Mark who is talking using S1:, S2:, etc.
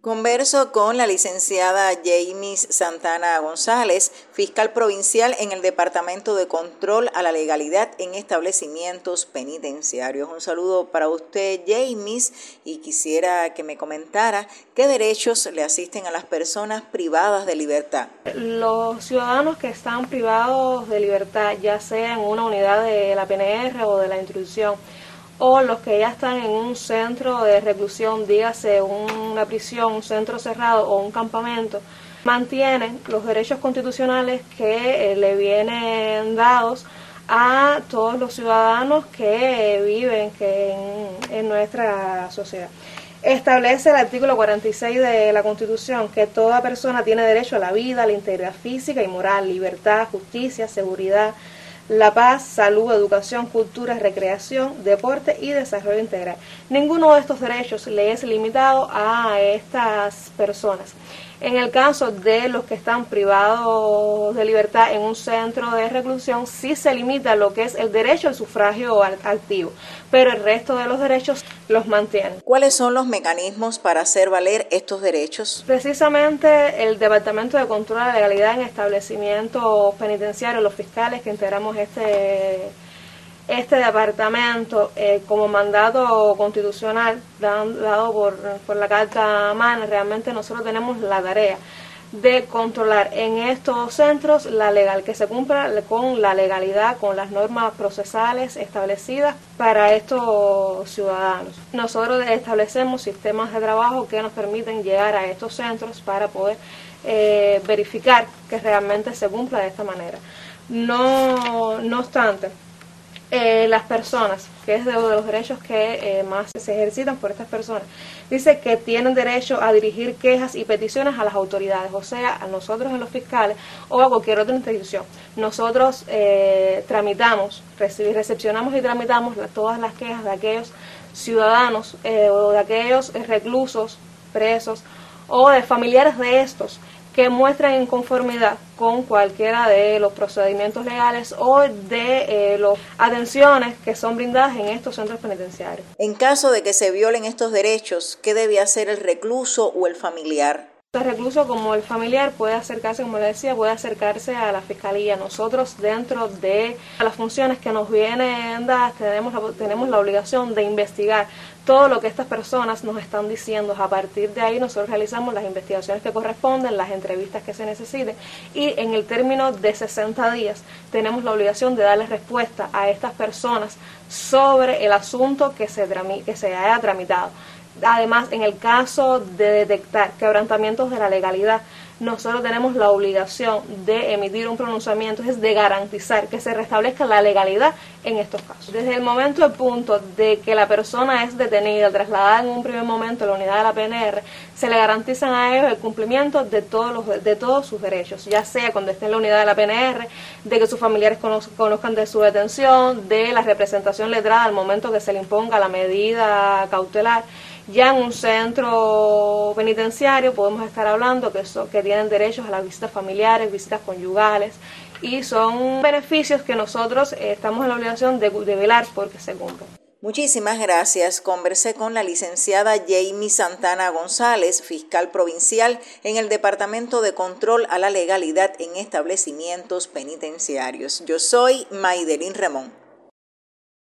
S1: Converso con la licenciada Jaimis Santana González, fiscal provincial en el Departamento de Control a la Legalidad en Establecimientos Penitenciarios. Un saludo para usted, Jaimis, y quisiera que me comentara qué derechos le asisten a las personas privadas de libertad.
S2: Los ciudadanos que están privados de libertad, ya sea en una unidad de la PNR o de la institución, o los que ya están en un centro de reclusión, dígase una prisión, un centro cerrado o un campamento, mantienen los derechos constitucionales que le vienen dados a todos los ciudadanos que viven en nuestra sociedad. Establece el artículo 46 de la Constitución que toda persona tiene derecho a la vida, a la integridad física y moral, libertad, justicia, seguridad, la paz, salud, educación, cultura, recreación, deporte y desarrollo integral. Ninguno de estos derechos le es limitado a estas personas. En el caso de los que están privados de libertad en un centro de reclusión, sí se limita lo que es el derecho al sufragio activo, pero el resto de los derechos los mantienen.
S1: ¿Cuáles son los mecanismos para hacer valer estos derechos?
S2: Precisamente el Departamento de Control a la Legalidad en Establecimientos Penitenciarios, los fiscales que integramos este departamento, como mandato constitucional dado por la Carta Magna, realmente nosotros tenemos la tarea de controlar en estos centros que se cumpla con la legalidad, con las normas procesales establecidas para estos ciudadanos. Nosotros establecemos sistemas de trabajo que nos permiten llegar a estos centros para poder verificar que realmente se cumpla de esta manera. No obstante, las personas, que es de los derechos que más se ejercitan por estas personas, dice que tienen derecho a dirigir quejas y peticiones a las autoridades, o sea, a nosotros en los fiscales o a cualquier otra institución. Nosotros recepcionamos y tramitamos todas las quejas de aquellos ciudadanos o de aquellos reclusos, presos o de familiares de estos que muestran inconformidad con cualquiera de los procedimientos legales o de las atenciones que son brindadas en estos centros penitenciarios.
S1: En caso de que se violen estos derechos, ¿qué debe hacer el recluso o el familiar?
S2: El recluso como el familiar puede acercarse, como le decía, puede acercarse a la fiscalía. Nosotros, dentro de las funciones que nos vienen dadas, tenemos la obligación de investigar todo lo que estas personas nos están diciendo. A partir de ahí nosotros realizamos las investigaciones que corresponden, las entrevistas que se necesiten, y en el término de 60 días tenemos la obligación de darle respuesta a estas personas sobre el asunto que se haya tramitado. Además, en el caso de detectar quebrantamientos de la legalidad, nosotros tenemos la obligación de emitir un pronunciamiento, es de garantizar que se restablezca la legalidad en estos casos. Desde el momento del punto de que la persona es detenida, trasladada en un primer momento a la unidad de la PNR, se le garantizan a ellos el cumplimiento de todos sus derechos, ya sea cuando esté en la unidad de la PNR, de que sus familiares conozcan de su detención, de la representación letrada al momento que se le imponga la medida cautelar. Ya en un centro penitenciario podemos estar hablando que tienen derechos a las visitas familiares, visitas conyugales, y son beneficios que nosotros estamos en la obligación de velar porque se cumplan.
S1: Muchísimas gracias. Conversé con la licenciada Jaimis Santana González, fiscal provincial en el Departamento de Control a la Legalidad en Establecimientos Penitenciarios. Yo soy Maydelín Ramón.